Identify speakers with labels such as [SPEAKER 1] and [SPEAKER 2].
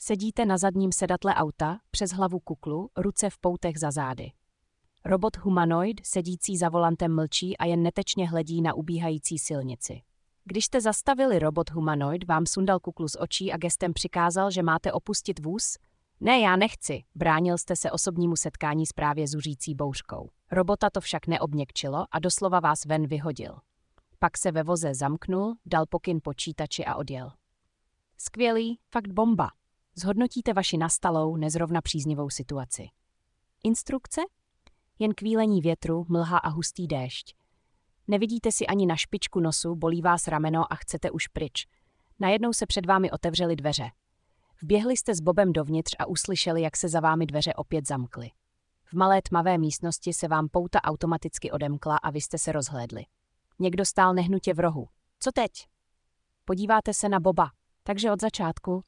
[SPEAKER 1] Sedíte na zadním sedatle auta, přes hlavu kuklu, ruce v poutech za zády. Robot humanoid, sedící za volantem, mlčí a jen netečně hledí na ubíhající silnici. Když jste zastavili, robot humanoid vám sundal kuklu z očí a gestem přikázal, že máte opustit vůz. Ne, já nechci, bránil jste se osobnímu setkání s právě zuřící bouřkou. Robota to však neobměkčilo a doslova vás ven vyhodil. Pak se ve voze zamknul, dal pokyn počítači a odjel. Skvělý, fakt bomba. Zhodnotíte vaši nastalou, nezrovna příznivou situaci. Instrukce? Jen kvílení větru, mlha a hustý déšť. Nevidíte si ani na špičku nosu, bolí vás rameno a chcete už pryč. Najednou se před vámi otevřely dveře. Vběhli jste s Bobem dovnitř a uslyšeli, jak se za vámi dveře opět zamkly. V malé tmavé místnosti se vám pouta automaticky odemkla a vy jste se rozhlédli. Někdo stál nehnutě v rohu. Co teď? Podíváte se na Boba. Takže od začátku.